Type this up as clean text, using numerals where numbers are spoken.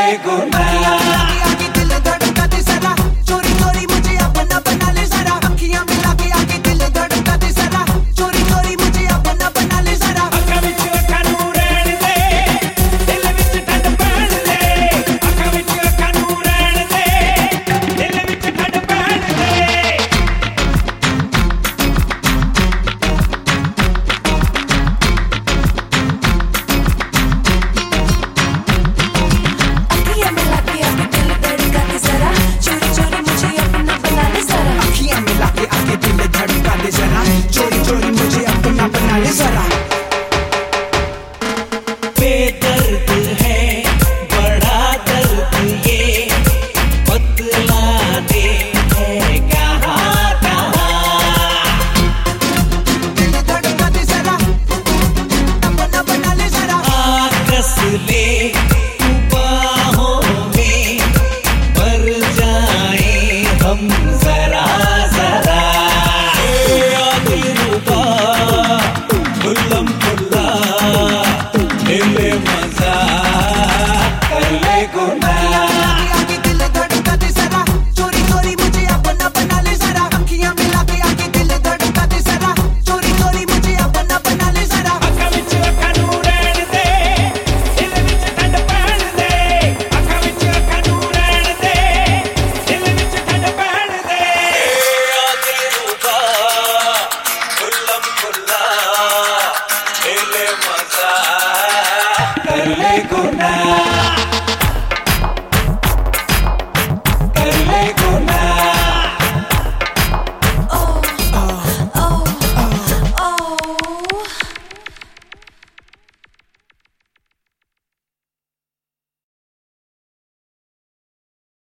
ले गुना। आगे दिल धड़का दे जरा, चोरी चोरी मुझे अपना बना ले जरा। अखियां मिला के आगे दिल धड़का दे जरा, चोरी चोरी मुझे अपना बना ले जरा। अखा विच अखा नू रहन दे, दिल विच ठंड पैण दे। अखा विच अखा नू रहन दे, दिल विच ठंड पैण दे। अखियां मिला के आगे दिल धड़का दे जरा, चोरी चोरी मुझे अपना बना ले जरा। अखियां मिला के आगे दिल धड़का दे जरा, चोरी चोरी मुझे अपना बना ले जरा। बेदर्द है बड़ा दर्द ये, बतला दे है कहाँ कहाँ। दिल धड़का दे जरा, अपना बना ले जरा। आकस ले तू बाहों में, भर जाए हम जरा जरा। दिलरुबा खुल्लम खुल्ला ले ले मजा कर ले गुना।